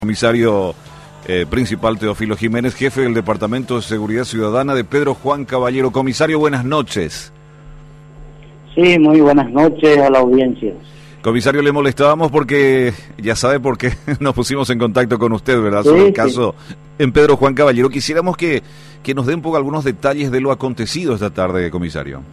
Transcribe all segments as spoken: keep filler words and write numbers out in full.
Comisario eh, principal Teófilo Jiménez, jefe del Departamento de Seguridad Ciudadana de Pedro Juan Caballero. Comisario, buenas noches. Sí, muy buenas noches a la audiencia. Comisario, le molestábamos porque ya sabe por qué nos pusimos en contacto con usted, ¿verdad? Sí, Sobre el sí. caso en Pedro Juan Caballero. Quisiéramos que, que nos dé un poco algunos detalles de lo acontecido esta tarde, comisario.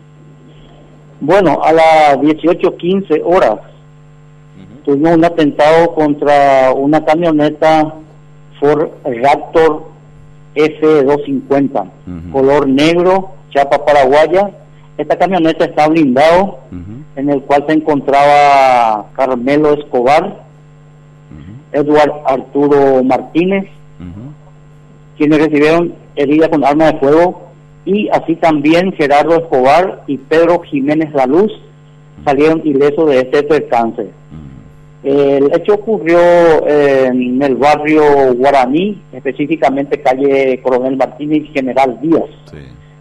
Bueno, a las dieciocho quince horas uh-huh. tuvimos un atentado contra una camioneta Ford Raptor F doscientos cincuenta, uh-huh. color negro, chapa paraguaya. Esta camioneta está blindado, uh-huh. en el cual se encontraba Carmelo Escobar, uh-huh. Edward Arturo Martínez, uh-huh. quienes recibieron heridas con arma de fuego, y así también Gerardo Escobar y Pedro Jiménez La Luz uh-huh. salieron ilesos de este percance. Uh-huh. El hecho ocurrió eh, en el barrio Guaraní, específicamente calle Coronel Martínez y General Díaz. Sí.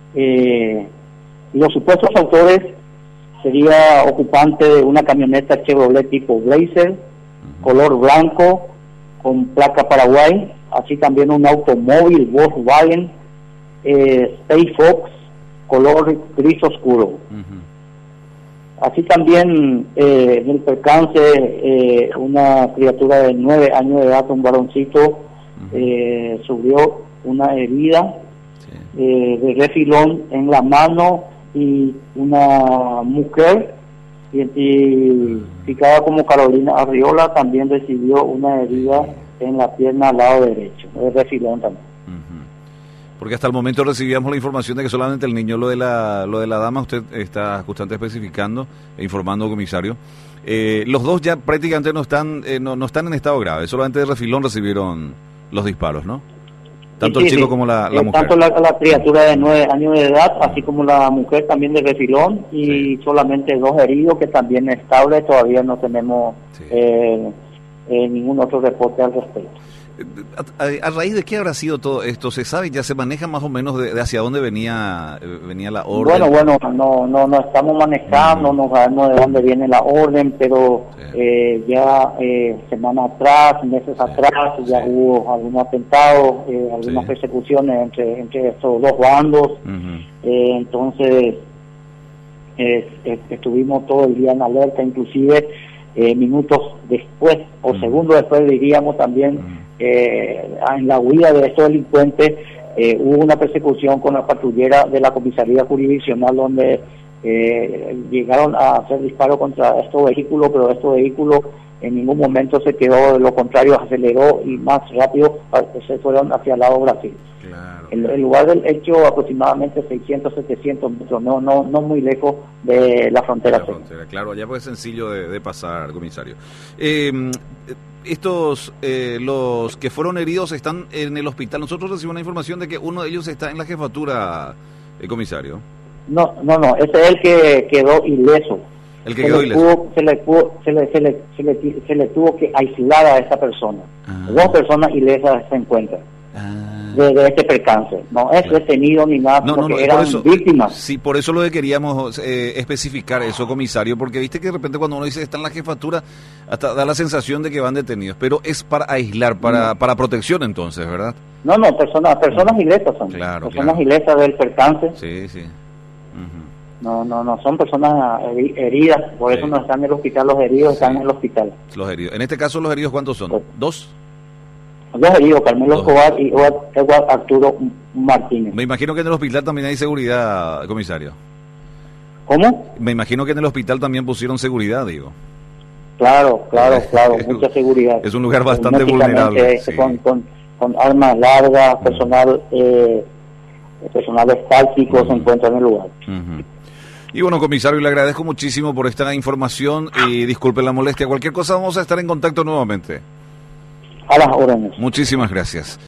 Eh, Los supuestos autores sería ocupante de una camioneta Chevrolet tipo Blazer, uh-huh. color blanco, con placa Paraguay, así también un automóvil Volkswagen eh, Space Fox, color gris oscuro. Uh-huh. Así también eh, en el percance eh, una criatura de nueve años de edad, un varoncito, uh-huh. eh, sufrió una herida sí. eh, de refilón en la mano, y una mujer identificada como Carolina Arriola también recibió una herida en la pierna al lado derecho, de refilón también. Uh-huh. Porque hasta el momento recibíamos la información de que solamente el niño, lo de la lo de la dama, usted está justamente especificando e informando, comisario. Eh, los dos ya prácticamente no están eh, no, no están en estado grave, solamente de refilón recibieron los disparos, ¿no? Tanto sí, el chico sí. como la, la eh, mujer. Tanto la, la criatura de nueve años de edad, así como la mujer también de refilón, y sí. solamente dos heridos que también estables, todavía no tenemos sí. eh, eh, ningún otro reporte al respecto. A, a, ¿A raíz de qué habrá sido todo esto? ¿Se sabe? ¿Ya se maneja más o menos de, de hacia dónde venía venía la orden? Bueno, bueno, no no no estamos manejando, uh-huh. no sabemos de dónde viene la orden, pero sí. eh, ya eh, semanas atrás, meses sí. atrás, ya sí. hubo algunos atentados, eh, algunas sí. persecuciones entre entre estos dos bandos, uh-huh. eh, entonces eh, eh, estuvimos todo el día en alerta, inclusive eh, minutos después o uh-huh. segundos después diríamos también, uh-huh. Eh, en la huida de estos delincuentes eh, hubo una persecución con la patrullera de la comisaría jurisdiccional donde eh, llegaron a hacer disparos contra estos vehículos, pero estos vehículos en ningún momento se quedó, de lo contrario aceleró y más rápido se fueron hacia el lado Brasil. Claro. El, el lugar del hecho aproximadamente seiscientos, setecientos metros, no no no muy lejos de la frontera. La frontera claro, allá pues es sencillo de, de pasar, comisario. Eh, estos, eh, los que fueron heridos están en el hospital. Nosotros recibimos una información de que uno de ellos está en la jefatura, eh, comisario. No, no, no, ese es el que quedó ileso. El que se quedó le ileso. Pudo, se, le pudo, se, le, se, le, se, le, se le tuvo que aislar a esa persona. Ah. Dos personas ilesas se encuentran. Ah. De, de este percance, no es claro. detenido ni nada, no, porque no, no, eran eso, víctimas. Sí, por eso lo que queríamos eh, especificar eso, comisario, porque viste que de repente cuando uno dice está en la jefatura, hasta da la sensación de que van detenidos, pero es para aislar, para no. para protección entonces, ¿verdad? No, no, personas personas ilesas son, claro, personas claro. ilesas del percance. Sí, sí. Uh-huh. No, no, no, son personas heridas, por sí. eso no están en el hospital, los heridos sí. están en el hospital. Los heridos, en este caso los heridos, ¿cuántos son? Pues, ¿Dos? Dos heridos, Carmelo Escobar y Edward Arturo Martínez. Me imagino que en el hospital también hay seguridad, comisario. ¿Cómo? Me imagino que en el hospital también pusieron seguridad, digo. Claro, claro, claro, mucha seguridad. Es un lugar bastante vulnerable. Sí. Con, con, con armas largas, uh-huh. personal, eh, personales tácticos uh-huh. se encuentran en el lugar. Uh-huh. Y bueno, comisario, le agradezco muchísimo por esta información y disculpe la molestia. Cualquier cosa vamos a estar en contacto nuevamente. A las órdenes. Muchísimas gracias.